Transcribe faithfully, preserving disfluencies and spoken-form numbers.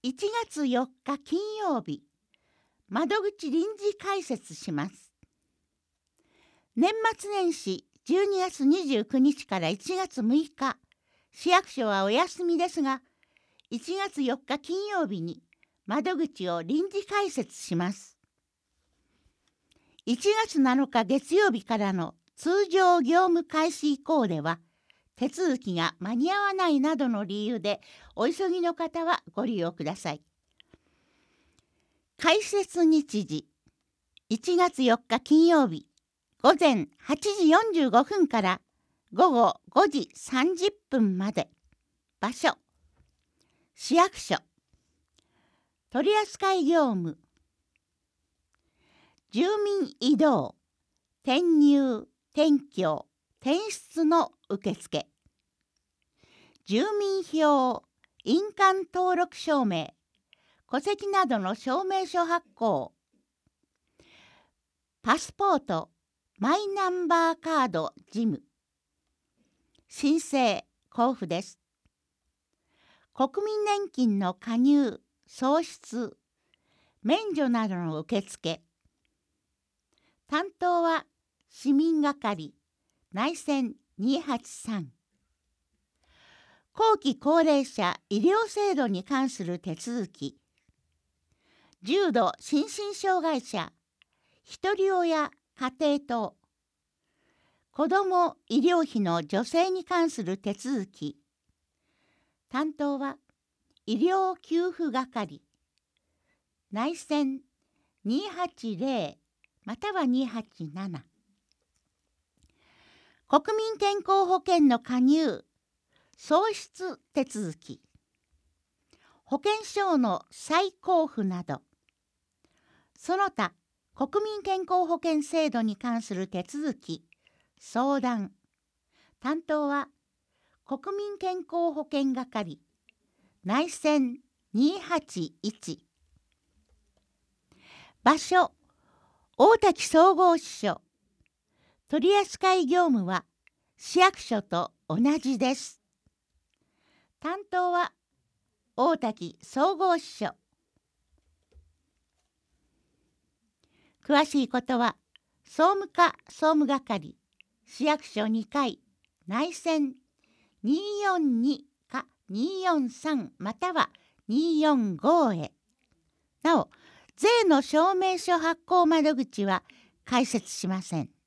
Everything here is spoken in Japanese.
いちがつよっか金曜日、窓口臨時開設します。年末年始じゅうにがつにじゅうくにちからいちがつむいか、市役所はお休みですが、いちがつよっか金曜日に窓口を臨時開設します。いちがつなのか月曜日からの通常業務開始以降では、手続きが間に合わないなどの理由でお急ぎの方はご利用ください。開設日時いちがつよっか金曜日ごぜんはちじよんじゅうごふんからごごごじさんじゅっぷんまで。場所市役所。取扱業務。住民移動、転入、転居、転出の受付。住民票、印鑑登録証明、戸籍などの証明書発行。パスポート、マイナンバーカード事務。申請、交付です。国民年金の加入、創出、免除などの受付。担当は市民係、内線にはちさん。後期高齢者医療制度に関する手続き。重度心身障害者、ひとり親家庭等。子ども医療費の助成に関する手続き。担当は医療給付係、内線にはちぜろまたはにはちなな。国民健康保険の加入、創出手続き。保険証の再交付など。その他、国民健康保険制度に関する手続き、相談。担当は国民健康保険係、内線にはちいち。場所、大滝総合支所。取扱業務は市役所と同じです。担当は大滝総合支所。詳しいことは総務課総務係、市役所にかい、内線にーよんにかにーよんさんまたはにーよんごへ。なお、税の証明書発行窓口は開設しません。